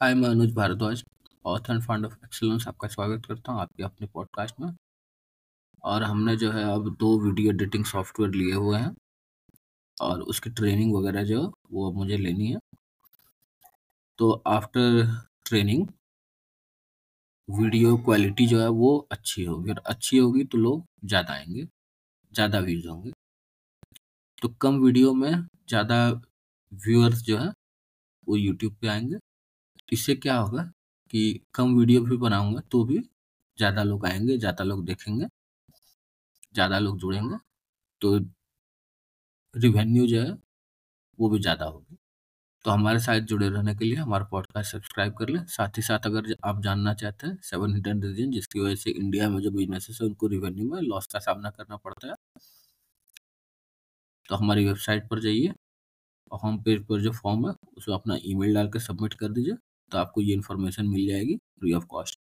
हाय, मैं Anuj Bhardwaj, author and founder of excellence. आपका स्वागत करता हूँ आपके अपने पॉडकास्ट में। और हमने जो है अब 2 वीडियो एडिटिंग सॉफ्टवेयर लिए हुए हैं और उसकी ट्रेनिंग वगैरह जो वो अब मुझे लेनी है। तो आफ्टर ट्रेनिंग वीडियो क्वालिटी जो है वो अच्छी होगी, और अच्छी होगी तो लोग ज़्यादा आएंगे, ज़्यादा व्यूज़ होंगे। तो कम वीडियो में ज़्यादा व्यूअर्स जो है वो यूट्यूब पे आएंगे। इससे क्या होगा कि कम वीडियो भी बनाऊंगा तो भी ज़्यादा लोग आएंगे, ज़्यादा लोग देखेंगे, ज़्यादा लोग जुड़ेंगे, तो रिवेन्यू जो है वो भी ज़्यादा होगी। तो हमारे साथ जुड़े रहने के लिए हमारा पॉडकास्ट सब्सक्राइब कर लें। साथ ही साथ अगर आप जानना चाहते हैं 7 हिडन रीजन जिसकी वजह से इंडिया में जो बिजनेसेस है उनको रिवेन्यू में लॉस का सामना करना पड़ता है, तो हमारी वेबसाइट पर जाइए और होम पेज पर जो फॉर्म है उसमें अपना ईमेल डाल के सबमिट कर दीजिए, तो आपको ये इन्फॉर्मेशन मिल जाएगी फ्री ऑफ कॉस्ट।